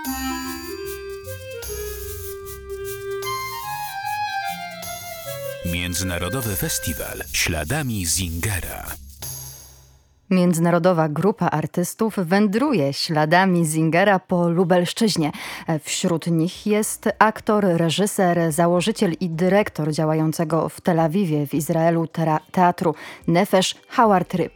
Międzynarodowy Festiwal Śladami Zingera. Międzynarodowa grupa artystów wędruje śladami Zingera po Lubelszczyźnie. Wśród nich jest aktor, reżyser, założyciel i dyrektor działającego w Tel Awiwie w Izraelu teatru Nefesh Howard Ryb.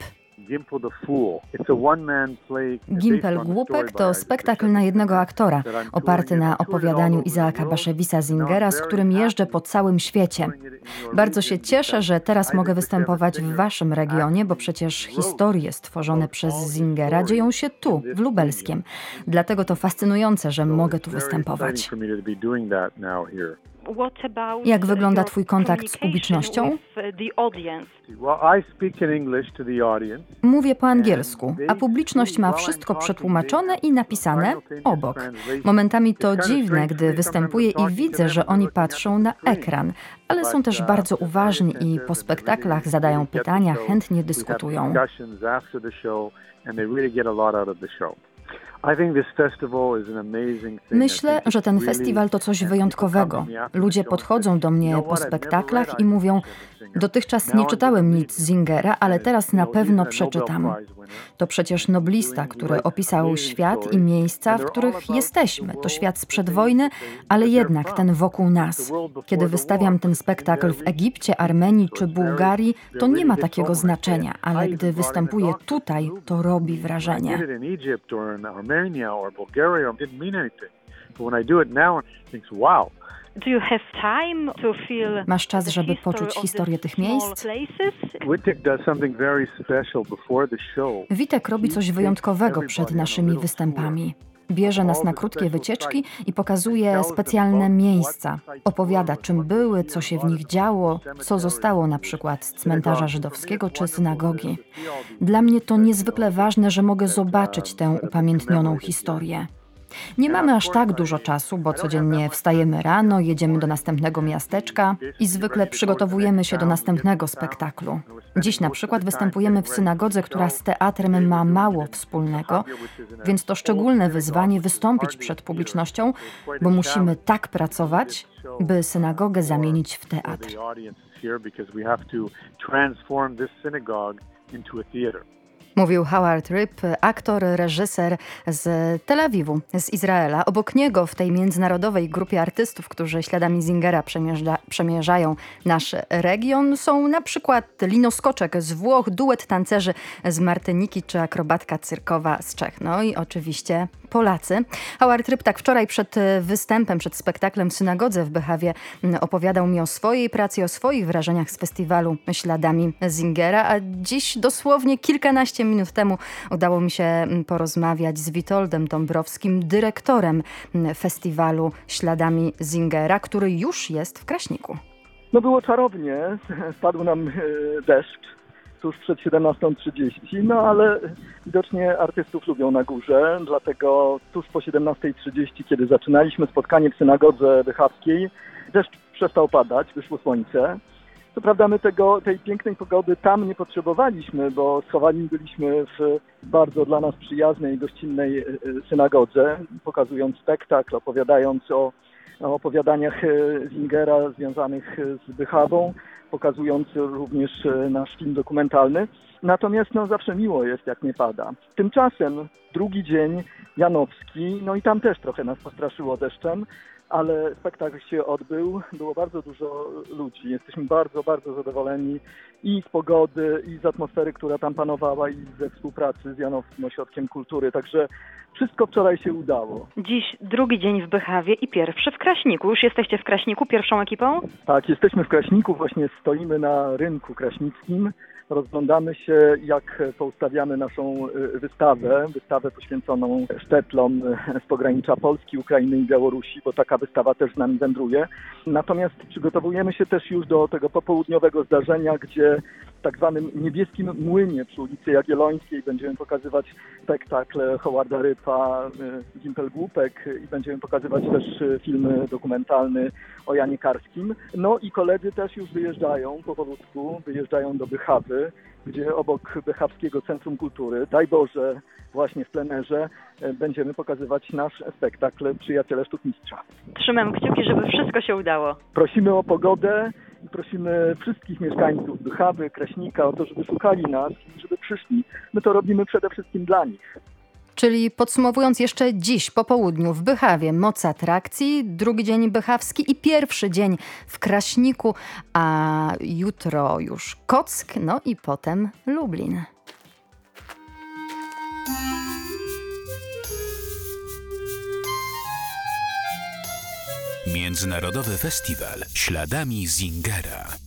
Gimpel Głupek to spektakl na jednego aktora, oparty na opowiadaniu Izaaka Baszewisa Zingera, z którym jeżdżę po całym świecie. Bardzo się cieszę, że teraz mogę występować w waszym regionie, bo przecież historie stworzone przez Zingera dzieją się tu, w Lubelskiem. Dlatego to fascynujące, że mogę tu występować. Jak wygląda twój kontakt z publicznością? Mówię po angielsku, a publiczność ma wszystko przetłumaczone i napisane obok. Momentami to dziwne, gdy występuję i widzę, że oni patrzą na ekran, ale są też bardzo uważni i po spektaklach zadają pytania, chętnie dyskutują. Myślę, że ten festiwal to coś wyjątkowego. Ludzie podchodzą do mnie po spektaklach i mówią: dotychczas nie czytałem nic z Zingera, ale teraz na pewno przeczytam. To przecież noblista, który opisał świat i miejsca, w których jesteśmy. To świat sprzed wojny, ale jednak ten wokół nas. Kiedy wystawiam ten spektakl w Egipcie, Armenii czy Bułgarii, to nie ma takiego znaczenia, ale gdy występuję tutaj, to robi wrażenie. Masz czas, żeby poczuć historię tych miejsc? Witek robi coś wyjątkowego przed naszymi występami. Bierze nas na krótkie wycieczki i pokazuje specjalne miejsca. Opowiada, czym były, co się w nich działo, co zostało na przykład z cmentarza żydowskiego czy synagogi. Dla mnie to niezwykle ważne, że mogę zobaczyć tę upamiętnioną historię. Nie mamy aż tak dużo czasu, bo codziennie wstajemy rano, jedziemy do następnego miasteczka i zwykle przygotowujemy się do następnego spektaklu. Dziś na przykład występujemy w synagodze, która z teatrem ma mało wspólnego, więc to szczególne wyzwanie wystąpić przed publicznością, bo musimy tak pracować, by synagogę zamienić w teatr. Mówił Howard Ryb, aktor, reżyser z Tel Awiwu, z Izraela. Obok niego w tej międzynarodowej grupie artystów, którzy śladami Zingera przemierzają nasz region, są na przykład Lino Skoczek z Włoch, duet tancerzy z Martyniki czy akrobatka cyrkowa z Czech. No i oczywiście Polacy. Howard Ryb tak wczoraj przed występem, przed spektaklem w synagodze w Bychawie opowiadał mi o swojej pracy, o swoich wrażeniach z festiwalu Śladami Zingera, a dziś dosłownie kilkanaście minut temu udało mi się porozmawiać z Witoldem Dąbrowskim, dyrektorem festiwalu Śladami Zingera, który już jest w Kraśniku. No było czarownie, spadł nam deszcz tuż przed 17:30, no ale widocznie artystów lubią na górze, dlatego tuż po 17:30, kiedy zaczynaliśmy spotkanie w synagodze bychawskiej, deszcz przestał padać, wyszło słońce. Co prawda my tej pięknej pogody tam nie potrzebowaliśmy, bo schowani byliśmy w bardzo dla nas przyjaznej i gościnnej synagodze, pokazując spektakl, opowiadając o opowiadaniach Zingera związanych z Bychawą, pokazując również nasz film dokumentalny. Natomiast zawsze miło jest, jak nie pada. Tymczasem drugi dzień janowski, no i tam też trochę nas postraszyło deszczem, ale spektakl się odbył, było bardzo dużo ludzi. Jesteśmy bardzo, bardzo zadowoleni i z pogody, i z atmosfery, która tam panowała, i ze współpracy z Janowskim Ośrodkiem Kultury. Także wszystko wczoraj się udało. Dziś drugi dzień w Bychawie i pierwszy w Kraśniku. Już jesteście w Kraśniku pierwszą ekipą? Tak, jesteśmy w Kraśniku, właśnie stoimy na rynku kraśnickim. Rozglądamy się, jak poustawiamy naszą wystawę poświęconą sztetlom z pogranicza Polski, Ukrainy i Białorusi, bo taka wystawa też z nami wędruje. Natomiast przygotowujemy się też już do tego popołudniowego zdarzenia, gdzie tak zwanym Niebieskim Młynie przy ulicy Jagiellońskiej. Będziemy pokazywać spektakle Howarda Rypa, Gimpel Głupek i będziemy pokazywać też film dokumentalny o Janie Karskim. No i koledzy też już wyjeżdżają powolutku, wyjeżdżają do Bychawy, gdzie obok Bychawskiego Centrum Kultury, daj Boże, właśnie w plenerze, będziemy pokazywać nasz spektakl Przyjaciele Sztukmistrza. Trzymam kciuki, żeby wszystko się udało. Prosimy o pogodę i prosimy wszystkich mieszkańców Bychawy, Kraśnika o to, żeby szukali nas i żeby przyszli. My to robimy przede wszystkim dla nich. Czyli podsumowując, jeszcze dziś po południu w Bychawie moc atrakcji, drugi dzień bychawski i pierwszy dzień w Kraśniku, a jutro już Kock, no i potem Lublin. Międzynarodowy Festiwal Śladami Zingera.